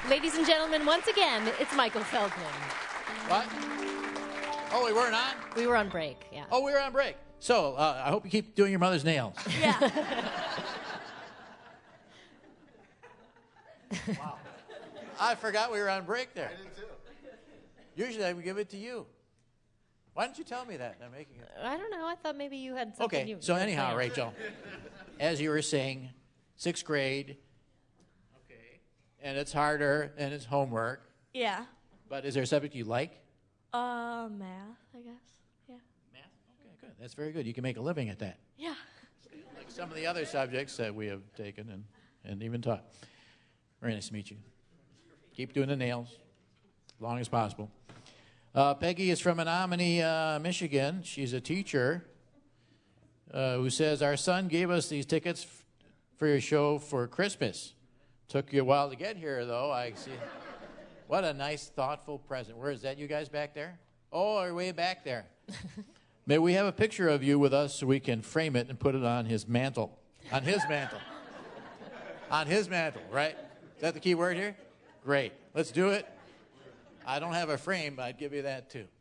Ladies and gentlemen, once again, it's Michael Feldman. What? Oh, we weren't on? We were on break, yeah. Oh, we were on break. So, I hope you keep doing your mother's nails. Yeah. Wow. I forgot we were on break there. I did too. Usually I would give it to you. Why didn't you tell me that? I'm making it. I don't know. I thought maybe you had something. Okay, so anyhow, Rachel, as you were saying, 6th grade, okay, and it's harder and it's homework. Yeah. But is there a subject you like? Math, I guess. Yeah. Math? Okay, good. That's very good. You can make a living at that. Yeah. Like some of the other subjects that we have taken and even taught. Very nice to meet you. Keep doing the nails as long as possible. Peggy is from Menominee, Michigan. She's a teacher who says, our son gave us these tickets for your show for Christmas. Took you a while to get here, though. I see. What a nice, thoughtful present. Where is that, you guys back there? Oh, you're way back there. May we have a picture of you with us so we can frame it and put it on his mantle. On his mantle. On his mantle, right? Is that the key word here? Great. Let's do it. I don't have a frame, but I'd give you that too.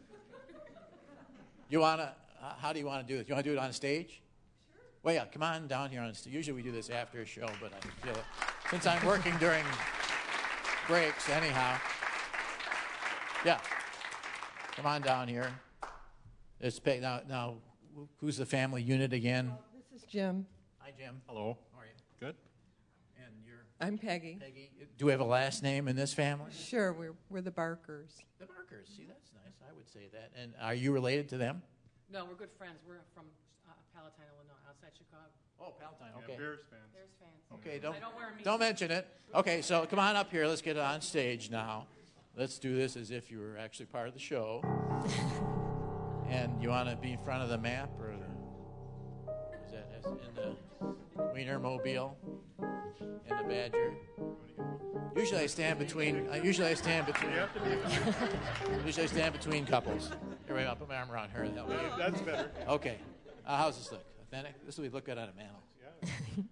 You want to, how do you want to do this? You want to do it on stage? Sure. Well, yeah, come on down here on stage. Usually we do this after a show, but I feel it. Since I'm working during breaks, anyhow. Yeah. Come on down here. Now, who's the family unit again? This is Jim. Hi, Jim. Hello. How are you? Good. And you're? I'm Peggy. Peggy. Do we have a last name in this family? Sure, we're the Barkers. The Barkers. See, that's nice. I would say that. And are you related to them? No, we're good friends. We're from Palatine, Illinois, outside Chicago. Oh, Palatine. Okay. Yeah, Bears fans. Bears fans. Okay, I don't wear a don't mention it. Okay, so come on up here. Let's get it on stage now. Let's do this as if you were actually part of the show. And you want to be in front of the map, or is that in the Wienermobile and the Badger? Usually I stand between. Usually I stand between couples. Here, wait, I'll put my arm around her. That's better. Okay. How's this look? Authentic? This will look good on a mantle. Yeah.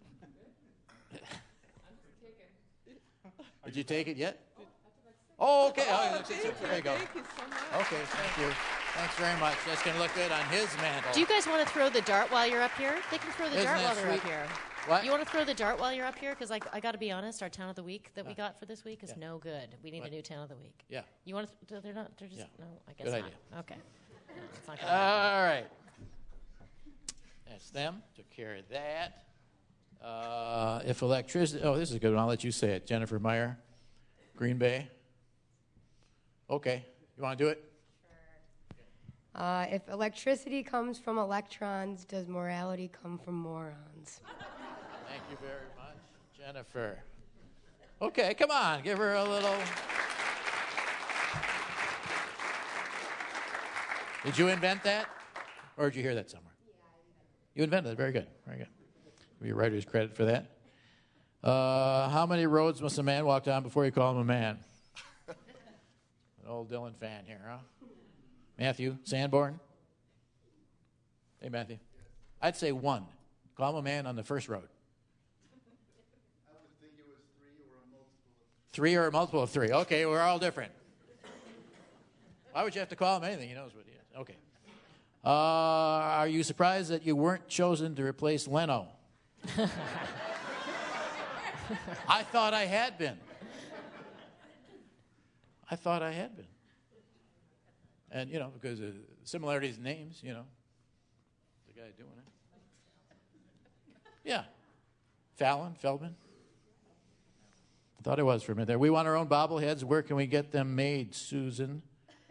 Did you take it yet? Oh, okay. Oh, there you go. Thank you so much. Okay, thank you. Thanks very much. That's going to look good on his mantle. Do you guys want to throw the dart while you're up here? They can throw the Isn't dart that while they're sweet? up here. What? You want to throw the dart while you're up here? Because I got to be honest, our town of the week that we got for this week is no good. We need a new town of the week. Yeah. You want to? They're not. They're just no. I guess Good not. idea. Okay. No, it's not gonna All right. That's them. Took care of that. If electricity... Oh, this is a good one. I'll let you say it. Jennifer Meyer, Green Bay. Okay. You want to do it? If electricity comes from electrons, does morality come from morons? Thank you very much, Jennifer. Okay, come on. Give her a little... Did you invent that? Or did you hear that somewhere? Yeah, I invented it. You invented it. Very good. Very good. Give your writer's credit for that. How many roads must a man walk down before you call him a man? An old Dylan fan here, huh? Matthew Sanborn? Hey, Matthew. I'd say 1. Call him a man on the first road. I would think it was 3 or a multiple of 3 or a multiple of 3. Okay, we're all different. Why would you have to call him anything? He knows what he is. Okay. Are you surprised that you weren't chosen to replace Leno? I thought I had been. And, because of similarities in names, the guy doing it. Yeah. Feldman. I thought it was for a minute there. We want our own bobbleheads. Where can we get them made, Susan?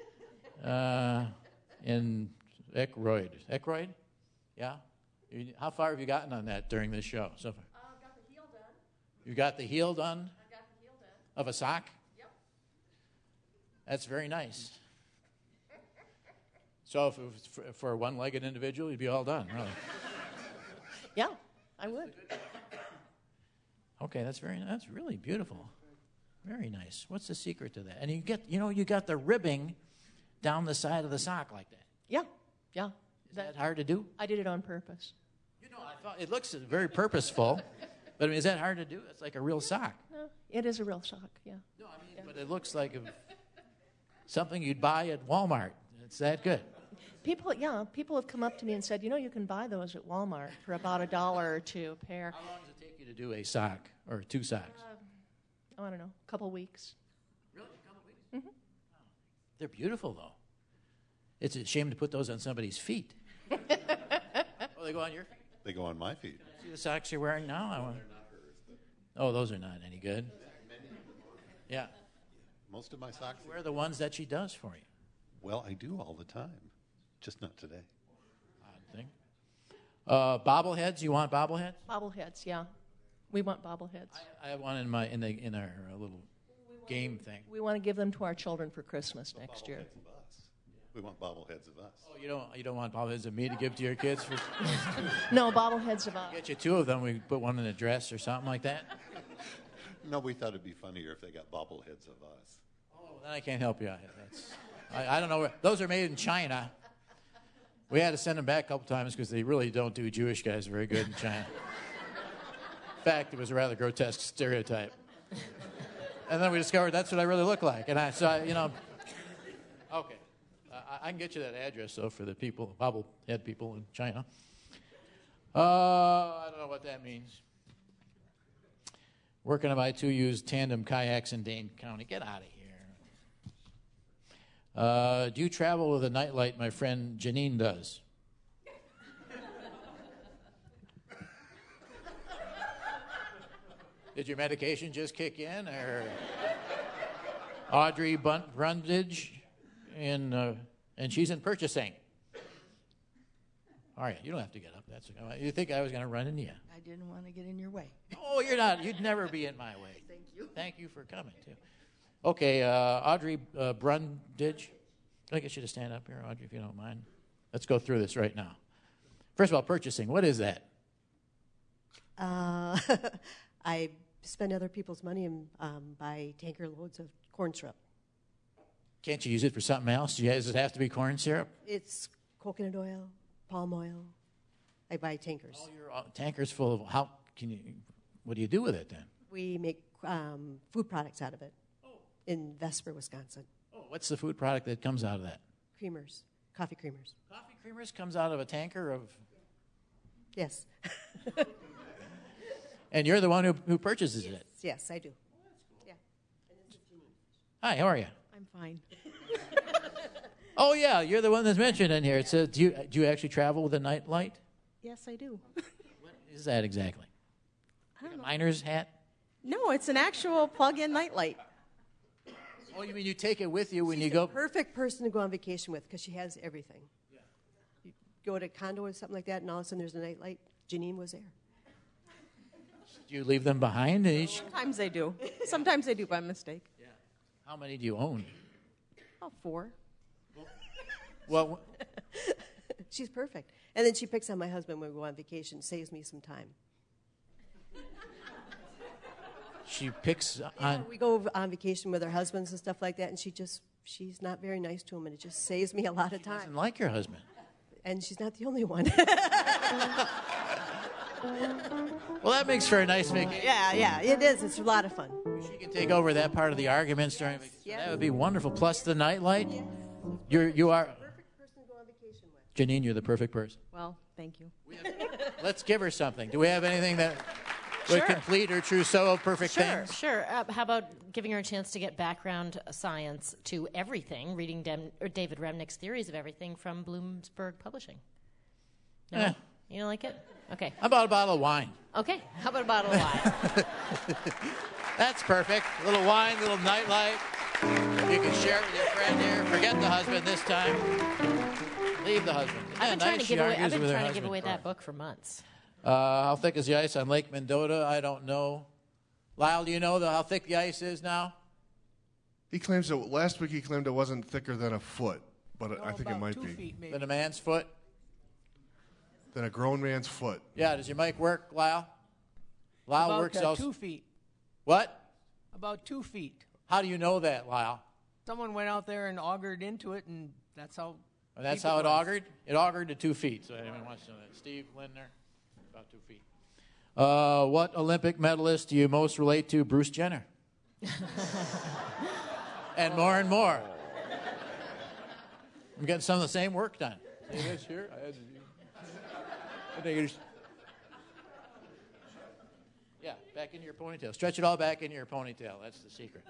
In Eckroyd. Eckroyd? Yeah? How far have you gotten on that during this show so far? I've got the heel done. You got the heel done? I've got the heel done. Of a sock? Yep. That's very nice. So if it was for a one-legged individual, you'd be all done, really. Yeah, I would. Okay, that's really beautiful. Very nice. What's the secret to that? And you got the ribbing down the side of the sock like that. Yeah. Is that hard to do? I did it on purpose. I thought it looks very purposeful. But I mean, is that hard to do? It's like a real sock. No, it is a real sock, yeah. No, I mean, but it looks like something you'd buy at Walmart. It's that good. People have come up to me and said, you can buy those at Walmart for about $1 or $2 a pair. How long does it take you to do a sock or 2 socks? I don't know, a couple weeks. Really? A couple weeks? Mm-hmm. They're beautiful, though. It's a shame to put those on somebody's feet. Oh, they go on your feet? They go on my feet. See the socks you're wearing now? Oh, those are not any good. Yeah. Most of my socks. Wear the ones that she does for you. Well, I do all the time, just not today. Odd thing. Bobbleheads. You want bobbleheads? Bobbleheads, yeah. We want bobbleheads. I have one in our little game thing. We want to give them to our children for Christmas next year. Bobbleheads of us. We want bobbleheads of us. Oh, you don't want bobbleheads of me to give to your kids? No, bobbleheads of us. Get you 2 of them. We put one in a dress or something like that. No, we thought it'd be funnier if they got bobbleheads of us. Oh, then I can't help you out here. I don't know. Those are made in China. We had to send them back a couple times because they really don't do Jewish guys very good in China. In fact, it was a rather grotesque stereotype. And then we discovered that's what I really look like. And okay. I can get you that address, though, for the people, bobblehead people in China. I don't know what that means. Where can I buy 2 used tandem kayaks in Dane County? Get out of here. Do you travel with a nightlight? My friend Janine does. Did your medication just kick in? Or Audrey Brundage, and she's in purchasing. All right, you don't have to get up. You think I was going to run into you? I didn't want to get in your way. Oh, you're not. You'd never be in my way. Thank you. Thank you for coming, too. Okay, Audrey Brundage. Can I get you to stand up here, Audrey, if you don't mind? Let's go through this right now. First of all, purchasing. What is that? I spend other people's money and buy tanker loads of corn syrup. Can't you use it for something else? Does it have to be corn syrup? It's coconut oil, palm oil. I buy tankers. All your tankers full of, what do you do with it then? We make food products out of it in Vesper, Wisconsin. Oh, what's the food product that comes out of that? Creamers, coffee creamers. Coffee creamers comes out of a tanker of... Yes. And you're the one who purchases it? Yes, I do. Yeah. Hi, how are you? I'm fine. Oh, yeah, you're the one that's mentioned in here. It says, do you actually travel with a night light? Yes, I do. What is that exactly? I don't know. A miner's hat? No, it's an actual plug-in nightlight. Oh, you mean you take it with you when She's you go? the perfect person to go on vacation with because she has everything. Yeah. You go to a condo or something like that, and all of a sudden there's a nightlight. Janine was there. Do you leave them behind? Sometimes I do. Sometimes I do by mistake. Yeah. How many do you own? Oh, 4. Well, she's perfect. And then she picks on my husband when we go on vacation, saves me some time. She picks on... We go on vacation with our husbands and stuff like that, and she's not very nice to him, and it just saves me a lot of time. She doesn't like your husband. And she's not the only one. Well, that makes for a nice vacation. Yeah, it is. It's a lot of fun. She can take over that part of the arguments during vacation. Yeah. That would be wonderful. Plus the nightlight. Yeah. You are... Perfect person to go on vacation with. Janine, you're the perfect person. Well, thank you. Let's give her something. Do we have anything that would complete her trousseau of perfect things? Sure. How about giving her a chance to get background science to everything, reading David Remnick's Theories of Everything from Bloomsburg Publishing? No? Eh. You don't like it? Okay. How about a bottle of wine? Okay. How about a bottle of wine? That's perfect. A little wine, a little nightlight. You can share it with your friend here. Forget the husband this time. Leave the husband. I've been trying to give away that book for months. How thick is the ice on Lake Mendota? I don't know. Lyle, do you know how thick the ice is now? He claims that last week he claimed it wasn't thicker than a foot, but I think it might 2 be. feet, maybe. Than a man's foot? Than a grown man's foot. Yeah, does your mic work, Lyle? Lyle About works also. 2 feet. What? About 2 feet. How do you know that, Lyle? Someone went out there and augured into it, and that's how. That's deep how it was. augured? It augured to 2 feet. So anyone wants to know that. Steve Lindner, about 2 feet. What Olympic medalist do you most relate to Bruce Jenner? And more. I'm getting some of the same work done. See this here? Yeah, back in your ponytail. Stretch it all back in your ponytail. That's the secret.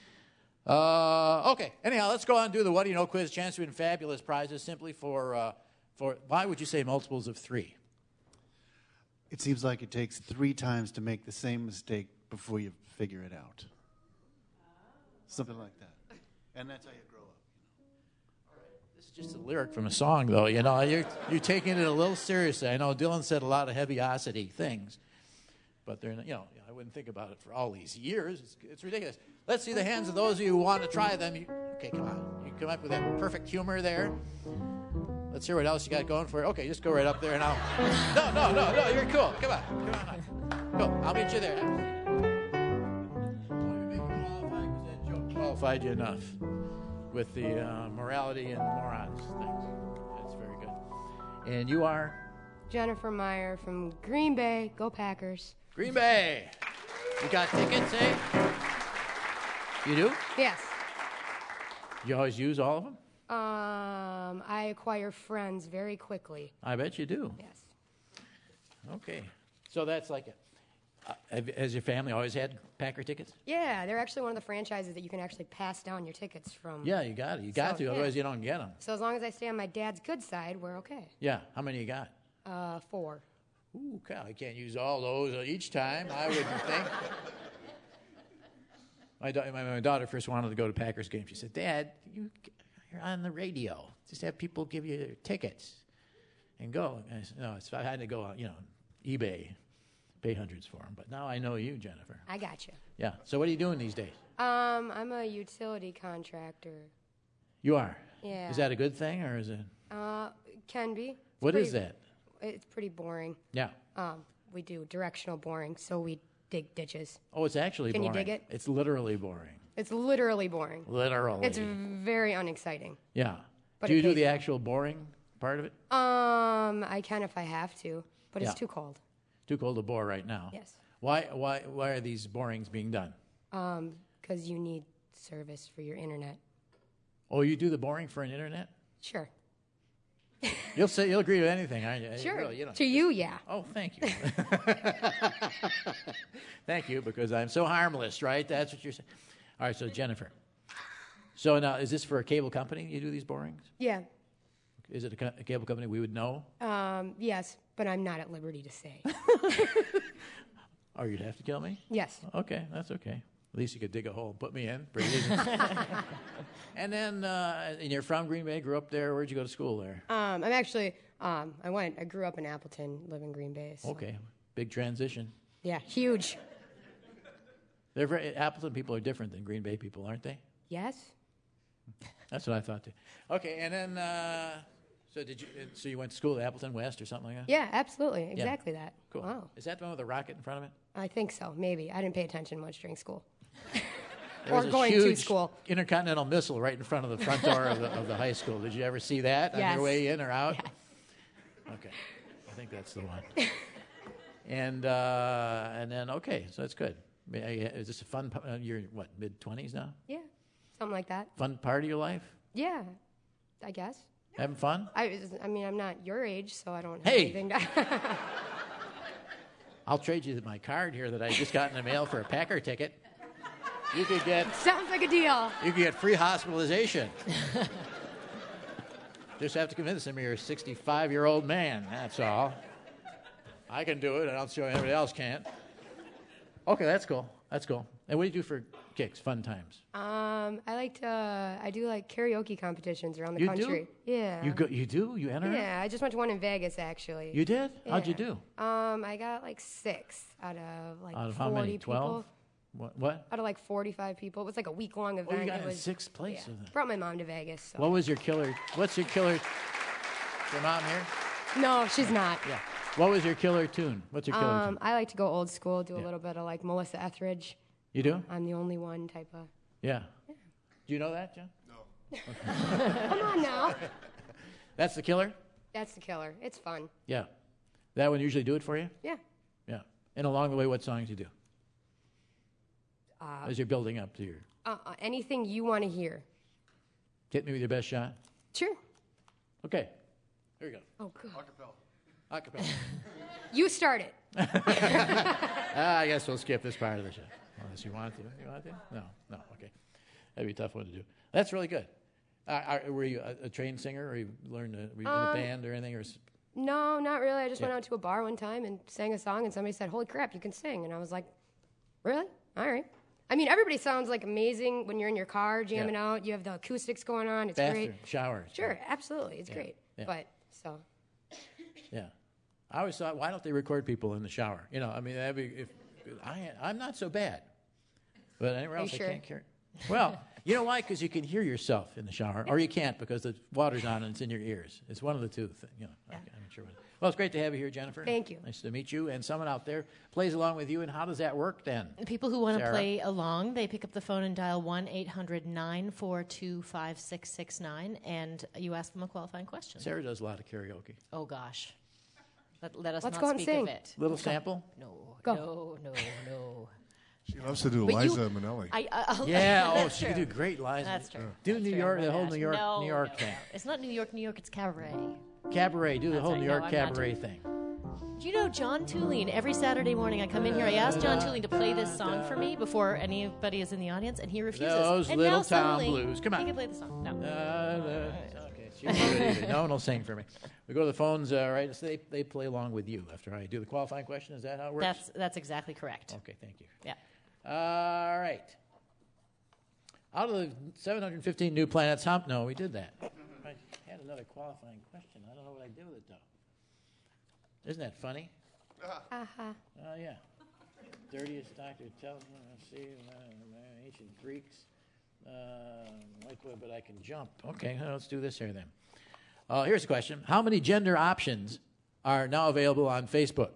Okay. Anyhow, let's go on and do the What Do You Know quiz. Chance to win fabulous prizes simply for why would you say multiples of 3? It seems like it takes 3 times to make the same mistake before you figure it out. Something like that. And that's how you grow up. This is just a lyric from a song, though. You know, you're taking it a little seriously. I know Dylan said a lot of heaviosity things, but they're, you know, I wouldn't think about it for all these years. It's ridiculous. Let's see the hands of those of you who want to try them. Okay, come on. You come up with that perfect humor there. Let's hear what else you got going for it. Okay, just go right up there and I'll... No, you're cool. Come on. Cool. I'll meet you there. Qualified you enough with the morality and morons things. That's very good. And you are? Jennifer Meyer from Green Bay. Go Packers. Green Bay. You got tickets, eh? You do? Yes. You always use all of them? I acquire friends very quickly. I bet you do. Yes. Okay. So that's like it. Has your family always had Packer tickets? Yeah, they're actually one of the franchises that you can actually pass down your tickets from. Yeah, you got it. You got to, otherwise you don't get them. So as long as I stay on my dad's good side, we're okay. Yeah. How many you got? 4. Ooh, cow, I can't use all those each time, I wouldn't think. My daughter first wanted to go to Packers games. She said, Dad, you're on the radio. Just have people give you their tickets and go. And I said, no, I had to go on, eBay, pay hundreds for them. But now I know you, Jennifer. I got you. Yeah. So what are you doing these days? I'm a utility contractor. You are? Yeah. Is that a good thing or is it? Can be. What is that? It's pretty boring. Yeah. We do directional boring, so we dig ditches. Oh, it's actually boring. Can you dig it? It's literally boring. It's literally boring. Literally. It's very unexciting. Yeah. But do you do the actual boring part of it? I can if I have to, but it's too cold. Too cold to bore right now. Yes. Why are these borings being done? Because you need service for your internet. Oh, you do the boring for an internet? Sure. You'll agree with anything, aren't you? Sure. Really, to you, yeah. Oh, thank you. Thank you, because I'm so harmless, right? That's what you're saying. All right, so Jennifer. So now, is this for a cable company you do these borings? Yeah. Is it a cable company we would know? Yes, but I'm not at liberty to say. Oh, you'd have to kill me? Yes. Okay, that's okay. At least you could dig a hole, put me in, breathe. And then, and you're from Green Bay, grew up there. Where'd you go to school there? I'm actually, I grew up in Appleton, live in Green Bay. So. Okay, big transition. Yeah, huge. Appleton people are different than Green Bay people, aren't they? Yes. That's what I thought too. Okay, and then, so you went to school at Appleton West or something like that? Yeah, absolutely, exactly that. Cool. Wow. Is that the one with the rocket in front of it? I think so, maybe. I didn't pay attention much during school. There or was going a huge to school. Intercontinental missile right in front of the front door of the high school. Did you ever see that on your way in or out? Yes. Okay, I think that's the one. And then okay, so that's good. Is this a fun? You're what, mid-20s now? Yeah, something like that. Fun part of your life? Yeah, I guess. Having fun? I mean, I'm not your age, so I don't have Hey! anything to... I'll trade you my card here that I just got in the mail for a Packer ticket. You could get... Sounds like a deal. You could get free hospitalization. Just have to convince him you're a 65-year-old man, that's all. I can do it, and I'll show you everybody else can't. Okay, that's cool. That's cool. And what do you do for kicks, fun times? I do karaoke competitions around the You country. do? Yeah. You do? You enter? Yeah, I just went to one in Vegas, actually. You did? Yeah. How'd you do? I got 6 out of Out of 40 how many? 12? people. What? Out of 45 people. It was a week-long event. Oh, you got it in was, 6th place. Yeah. Brought my mom to Vegas. So. What was your killer? What's your killer? Your mom here? No, she's not. Yeah. What was your killer tune? What's your killer tune? I like to go old school, do a little bit of Melissa Etheridge. You do? I'm the only one type of. Yeah. Do you know that, John? No. Come on now. That's the killer? That's the killer. It's fun. Yeah. That one usually do it for you? Yeah. Yeah. And along the way, what songs you do? As you're building up to your... Anything you want to hear. Hit me with your best shot. Sure. Okay. Here we go. Oh, God. Acapella. You start it. I guess we'll skip this part of the show. Unless you want to. You want to? No. Okay. That'd be a tough one to do. That's really good. Were you a trained singer, or you learned were you in a band or anything? Or... No, not really. I just went out to a bar one time and sang a song, and somebody said, "Holy crap, you can sing!" And I was like, "Really? All right." I mean, everybody sounds like amazing when you're in your car jamming out. You have the acoustics going on. It's Bathroom, great. shower. Sure, absolutely. It's great. Yeah. But so. Yeah. I always thought, why don't they record people in the shower? You know, I mean, that'd be, I'm not so bad. But anywhere else, I can't carry. Well, you know why? Because you can hear yourself in the shower, or you can't because the water's on and it's in your ears. It's one of the two. You know, I'm not sure what. Well, it's great to have you here, Jennifer. Thank you. Nice to meet you. And someone out there plays along with you. And how does that work then? People who want to Sarah? play along, they pick up the phone and dial 1-800-942-5669, and you ask them a qualifying question. Sarah does a lot of karaoke. Oh, gosh. Let us Let's not go and speak sing. of it. Little sample? No. Go. No. She loves to do But Liza Minnelli. Yeah, that's she true. can do great Liza. That's true. Do That's New true. York, Oh my the whole gosh. New York No, thing. It's not New York, it's cabaret. Cabaret, do the That's whole right. New No, York I'm not cabaret doing- thing. Do you know John Tulane? Every Saturday morning I come in here, I ask John Tulane to play this song for me before anybody is in the audience, and he refuses. Those and little now town suddenly, blues. Come on. He can play the song. No. Okay, she won't do it either. No one will sing for me. We go to the phones, right? So they play along with you after I do the qualifying question. Is that how it works? That's exactly correct. Okay, thank you. Yeah. All right. Out of the 715 new planets, no, we did that. I had another qualifying question. I don't know what I did with it, though. Isn't that funny? Oh, yeah. Dirtiest doctor tells me, let's see, ancient Greeks. But I can jump. Okay, let's do this here then. Here's a question. How many gender options are now available on Facebook?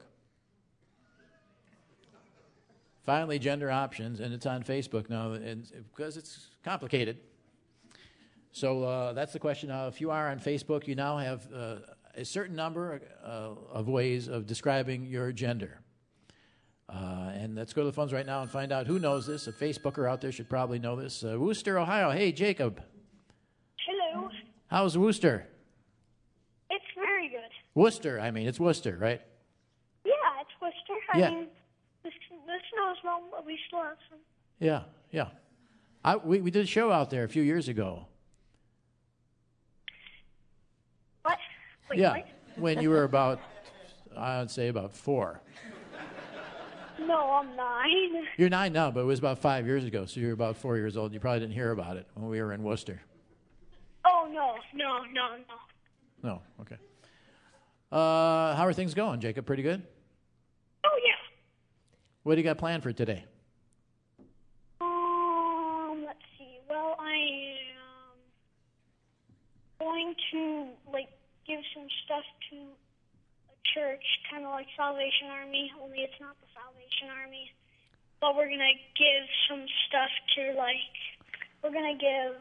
Finally, gender options, and it's on Facebook now, and because it's complicated. So that's the question. If you are on Facebook, you now have a certain number of ways of describing your gender. And let's go to the phones right now and find out who knows this. A Facebooker out there should probably know this. Worcester, Ohio. Hey, Jacob. Hello. How's Worcester? It's very good. Worcester, I mean. It's Worcester, right? Yeah, it's Worcester. Yeah. I mean, the snow's well, but we still have some. Yeah. We did a show out there a few years ago. What? Wait, Yeah, what? when you were about, I would say about 4. No, I'm 9. You're 9 now, but it was about 5 years ago, so you were about 4 years old. You probably didn't hear about it when we were in Worcester. Oh, no. No, okay. How are things going, Jacob? Pretty good? Oh, yeah. What do you got planned for today? Let's see. Well, I am going to, give some stuff to a church, kind of like Salvation Army, only it's not the Salvation Army. But we're going to give some stuff to, we're going to give,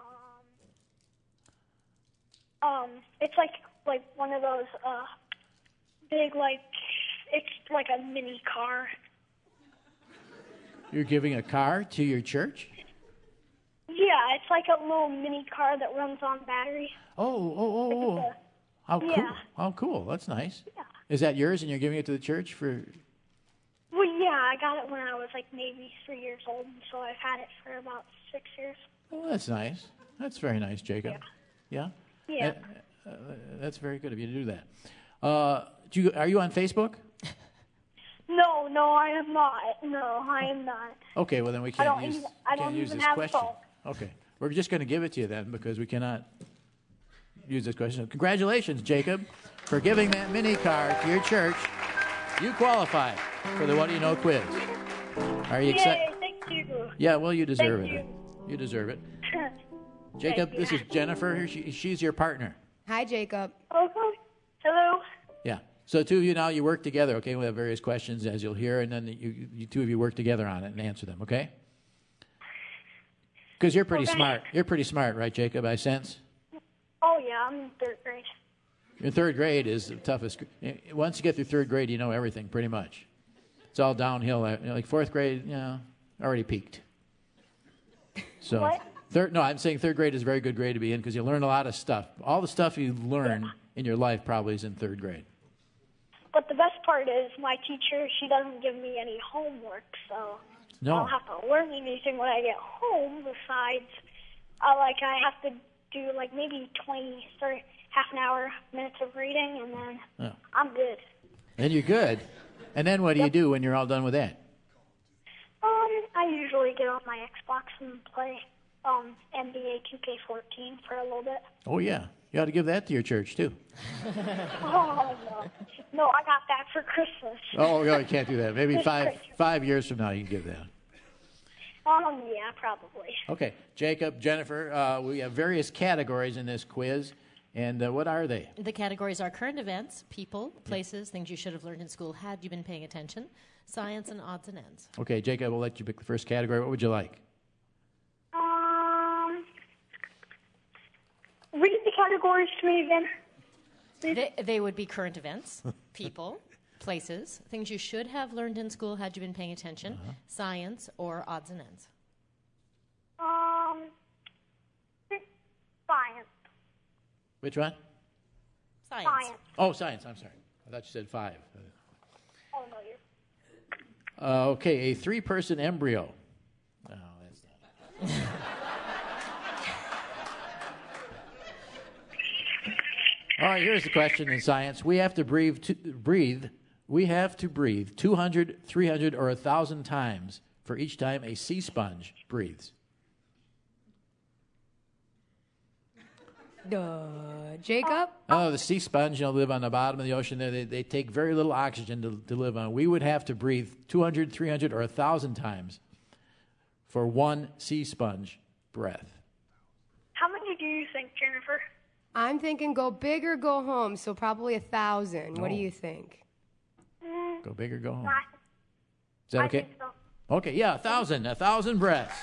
it's like one of those, big, it's like a mini car. You're giving a car to your church? Yeah, it's like a little mini car that runs on battery. Oh. How cool. Yeah. How cool. That's nice. Yeah. Is that yours and you're giving it to the church for... Well, yeah, I got it when I was maybe 3 years old, and so I've had it for about 6 years. Oh, that's nice. That's very nice, Jacob. Yeah. Yeah? That's very good of you to do that. Are you on Facebook? No, I am not. No, I am not. Okay, well then we I can't don't use, I don't can't use even this have a question. phone. Okay, we're just going to give it to you then because we cannot use this question. Congratulations, Jacob, for giving that mini car to your church. You qualify for the What Do You Know quiz. Are you excited? Yay, thank you. Yeah, well, you deserve Thank it. You deserve it. Jacob, this is Jennifer. She's your partner. Hi, Jacob. Okay. Hello. Yeah. So two of you now, you work together, okay? We have various questions, as you'll hear, and then you two of you work together on it and answer them, okay? Because you're pretty smart. You're pretty smart, right, Jacob, I sense? Oh, yeah, I'm in 3rd grade. Your 3rd grade is the toughest. Once you get through 3rd grade, you know everything, pretty much. It's all downhill. Like fourth grade, already peaked. So What? I'm saying third grade is a very good grade to be in because you learn a lot of stuff. All the stuff you learn in your life probably is in third grade. But the best part is my teacher, she doesn't give me any homework, so No. I don't have to learn anything when I get home besides, I have to do like maybe 20, 30, half an hour, minutes of reading, and then Oh. I'm good. Then you're good. And then what do you do when you're all done with that? I usually get on my Xbox and play NBA 2K14 for a little bit. Oh, yeah. You ought to give that to your church, too. Oh, no. No, I got that for Christmas. Oh, no, you can't do that. Maybe It's five Christmas. years from now you can give that. Yeah, probably. Okay. Jacob, Jennifer, we have various categories in this quiz. And what are they? The categories are current events, people, places, things you should have learned in school had you been paying attention, science, and odds and ends. Okay, Jacob, we'll let you pick the first category. What would you like? Read the categories to me again. They would be current events, people, places, things you should have learned in school had you been paying attention, science, or odds and ends. Science. Which one? Science. Oh, science. I'm sorry. I thought you said 5. Oh, no, you're... Okay, a 3-person embryo. No, that's not. All right, here's the question in science. We have to breathe 200, 300, or 1,000 times for each time a sea sponge breathes. Jacob? Oh, the sea sponge, live on the bottom of the ocean. They take very little oxygen to live on. We would have to breathe 200, 300, or 1,000 times for one sea sponge breath. How many do you think, Jennifer? I'm thinking go big or go home, so probably 1,000. What do you think? Go big or go home. I Is that okay? think so. Okay, yeah, 1,000. 1,000 breaths.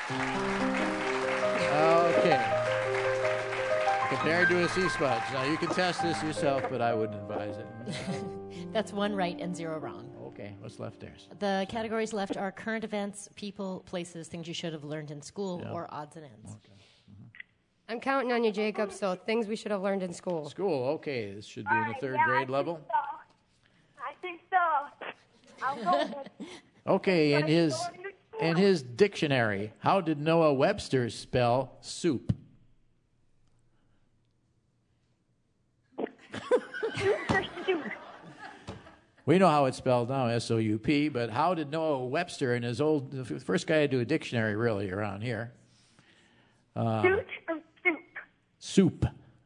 Okay. Compared to a sea sponge. Now, you can test this yourself, but I wouldn't advise it. That's 1 right and 0 wrong. Okay, what's left there? The categories left are current events, people, places, things you should have learned in school, or odds and ends. Okay. I'm counting on you, Jacob, so things we should have learned in school. School, okay. This should be in the third grade level. I think so. I'll go with it. Okay, in his dictionary, how did Noah Webster spell soup? We know how it's spelled now, S-O-U-P, but how did Noah Webster in his the first guy to do a dictionary really around here? Suit or soup? Soup.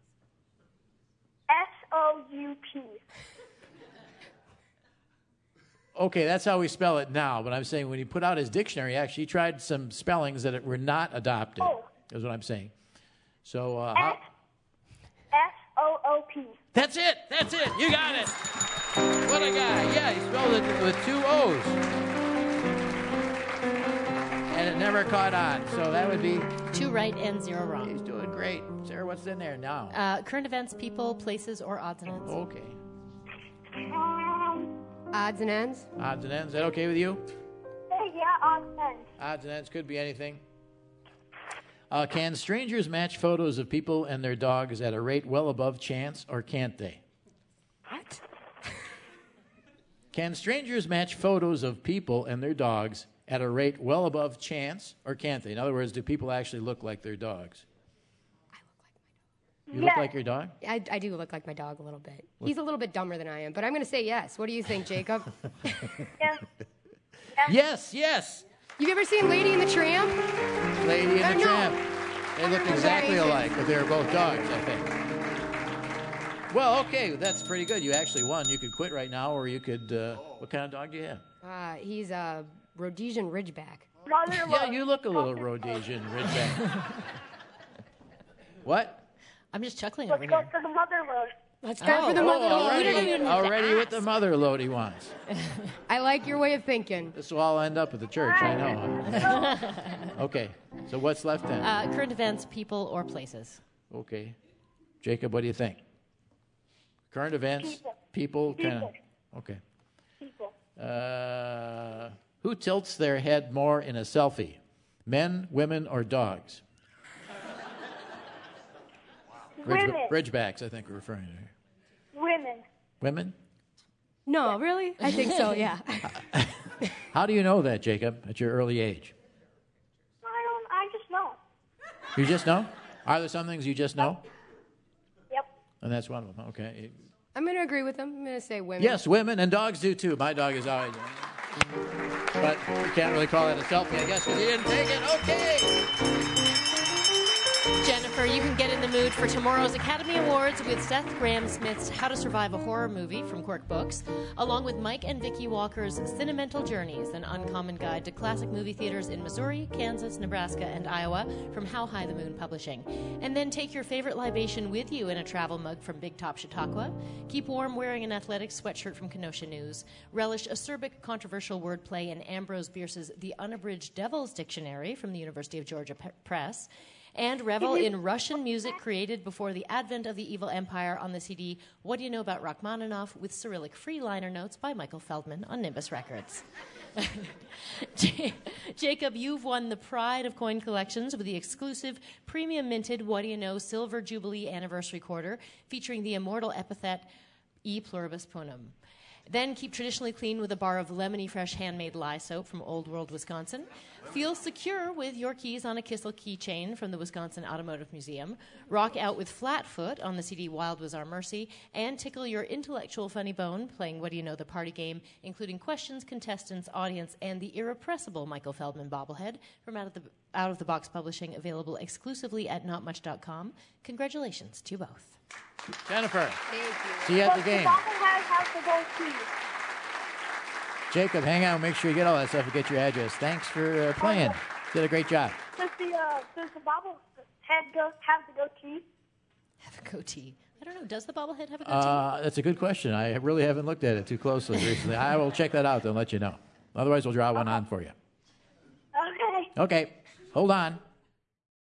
S-O-U-P. Okay, that's how we spell it now, but I'm saying when he put out his dictionary, actually he tried some spellings that were not adopted, is what I'm saying. So, S-O-O-P. That's it. You got it. What a guy. Yeah, he spelled it with 2 O's. And it never caught on, so that would be 2 right and 0 wrong. He's doing great. Sarah, what's in there now? Current events, people, places, or odds and ends. Okay. Odds and ends? Odds and ends. Is that okay with you? Yeah, odds and ends. Odds and ends could be anything. Can strangers match photos of people and their dogs at a rate well above chance, or can't they? What? Can strangers match photos of people and their dogs at a rate well above chance, or can't they? In other words, do people actually look like their dogs? You look like your dog? I do look like my dog a little bit. He's a little bit dumber than I am, but I'm going to say yes. What do you think, Jacob? Yes. You've ever seen Lady and the Tramp? Lady and the No. Tramp. They look exactly alike, but they're both dogs, I think. Well, okay, that's pretty good. You actually won. You could quit right now, or you could. What kind of dog do you have? He's a Rhodesian Ridgeback. Yeah, you look a little Rhodesian Ridgeback. What? I'm just chuckling Let's over go here. for the mother load. Let's go for the mother load. We didn't even have to Already with the mother load he wants. I like your way of thinking. This will all end up at the church, I know. Okay, so what's left then? Current events, people, or places. Okay. Jacob, what do you think? Current events, people, kind of. Okay. People. Who tilts their head more in a selfie? Men, women, or dogs? Women. Ridgebacks, I think we're referring to. Women. Women? No, really? I think so, yeah. How do you know that, Jacob, at your early age? I just know. You just know? Are there some things you just know? Yep. And that's one of them. Okay. I'm going to agree with him. I'm going to say women. Yes, women, and dogs do too. My dog is always. But you can't really call it a selfie, I guess, because he didn't take it. Okay. Jennifer, you can get in the mood for tomorrow's Academy Awards with Seth Grahame-Smith's How to Survive a Horror Movie from Quirk Books, along with Mike and Vicki Walker's Cinemental Journeys, an uncommon guide to classic movie theaters in Missouri, Kansas, Nebraska, and Iowa from How High the Moon Publishing. And then take your favorite libation with you in a travel mug from Big Top Chautauqua. Keep warm wearing an athletic sweatshirt from Kenosha News. Relish acerbic controversial wordplay in Ambrose Bierce's The Unabridged Devil's Dictionary from the University of Georgia Press. And revel in Russian music created before the advent of the evil empire on the CD What Do You Know About Rachmaninoff with Cyrillic free liner notes by Michael Feldman on Nimbus Records. Jacob, you've won the pride of coin collections with the exclusive premium minted What Do You Know Silver Jubilee Anniversary Quarter featuring the immortal epithet E Pluribus Punum. Then keep traditionally clean with a bar of lemony fresh handmade lye soap from Old World, Wisconsin. Feel secure with your keys on a Kissel keychain from the Wisconsin Automotive Museum. Rock out with Flatfoot on the CD Wild Was Our Mercy. And tickle your intellectual funny bone playing What Do You Know, the party game, including questions, contestants, audience, and the irrepressible Michael Feldman bobblehead from Out of the Box Publishing, available exclusively at notmuch.com. Congratulations to you both. Jennifer. Thank you. See you at the game. The bobblehead has to go too. Jacob, hang out. Make sure you get all that stuff and get your address. Thanks for playing. Did a great job. Does the bobblehead have the goatee? Have a goatee. I don't know. Does the bobblehead have a goatee? That's a good question. I really haven't looked at it too closely recently. I will check that out and let you know. Otherwise, we'll draw one on for you. Okay. Okay. Hold on.